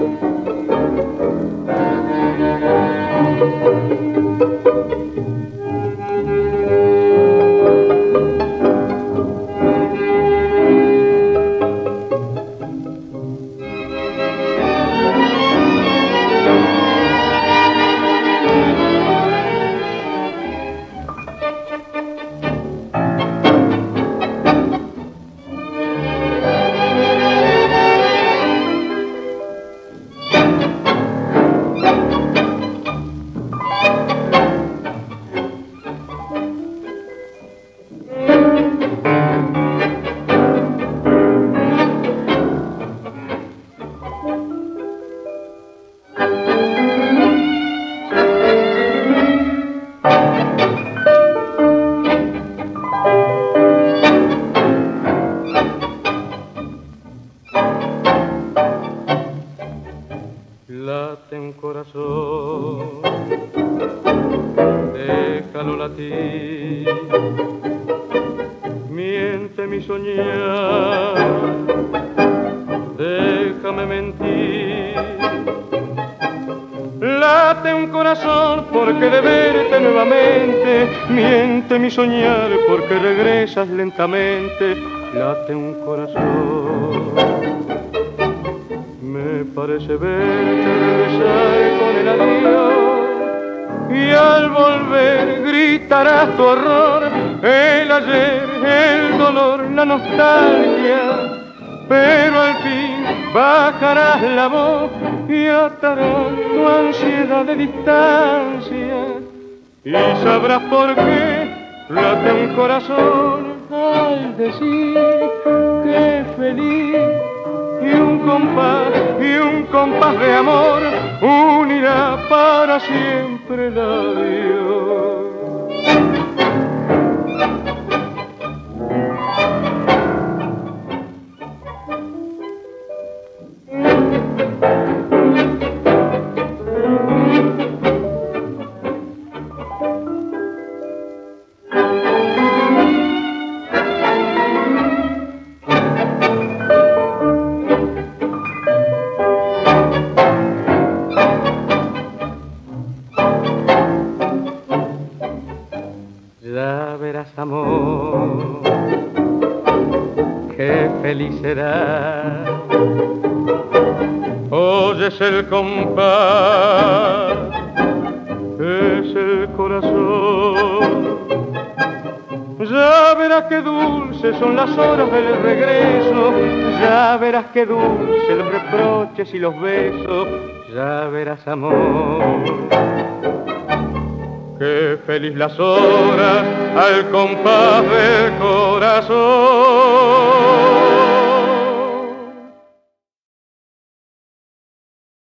Late un corazón, déjalo latir, miente mi soñar, déjame mentir. Late un corazón porque de verte nuevamente, miente mi soñar porque regresas lentamente. Late un corazón, me parece verte regresar con el adiós, y al volver gritarás tu horror, el ayer, el dolor, la nostalgia, pero al fin bajarás la voz y atarás tu ansiedad de distancia, y sabrás por qué late un corazón al decir que es feliz. Y un compás de amor unirá para siempre el adiós. Ya verás, amor, qué feliz serás. Oyes el compás, es el corazón. Ya verás qué dulces son las horas del regreso, ya verás qué dulces los reproches y los besos, ya verás, amor, qué feliz las horas al compás del corazón.